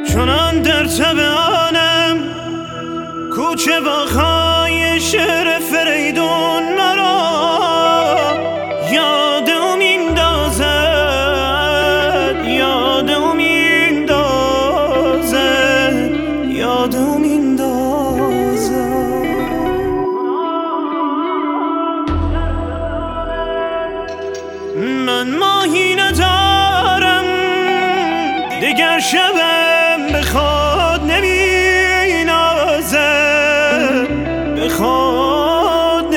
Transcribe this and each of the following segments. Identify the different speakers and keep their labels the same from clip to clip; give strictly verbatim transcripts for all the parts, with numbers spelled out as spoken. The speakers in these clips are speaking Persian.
Speaker 1: چونان در تبانم کوچه باغ‌های شهر فریدون مرا یادم میندازد یادم میندازد یادم میندازد من ماهی ندارم دیگر شبم به خود نمینازد به خود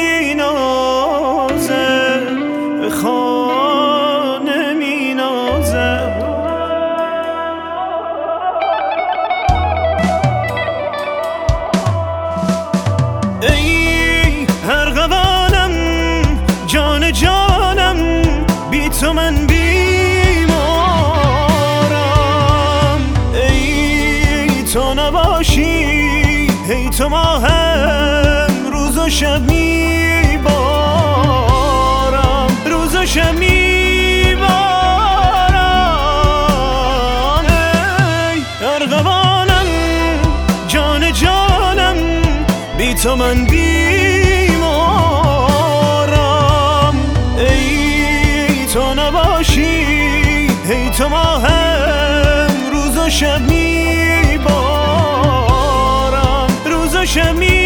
Speaker 1: نمینازد به خود نمینازد ای ارغوانم جان جانم بی تو من بیمارم ای تو نباشی ای تو ماهم روز و شب میبارم روز و شب میبارم ای ارغوانم جان جانم بی تو من بیمارم ای تو نباشی ای تو ماهم روز و شب میبارم روز و شب میبارم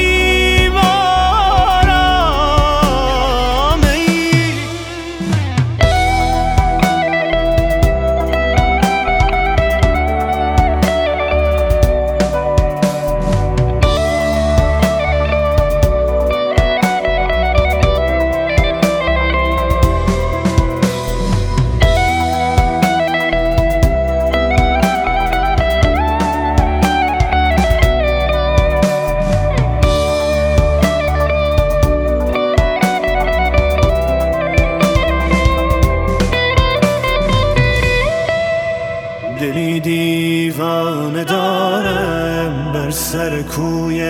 Speaker 1: دلی دیوانه دارم بر سر کوی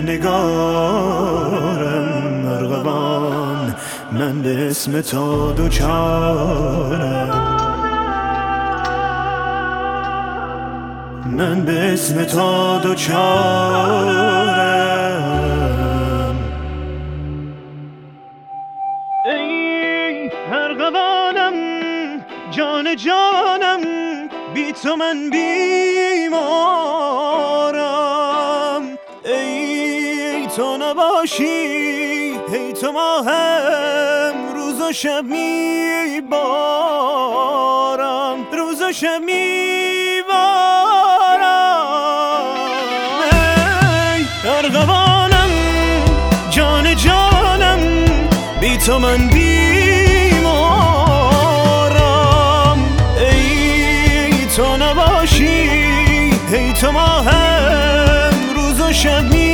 Speaker 1: نگارم ارغوان من به اسم تو دوچارم من به اسم تو دوچارم ای ارغوانم جان جانم بی تو من بیمارم ای تو نباشی ای تو ماهم روز و شب میبارم روز و شب میبارم ای ارغوانم جان جانم بی تو من بیمارم ای تو نباشی ای تو ماهم روز و شب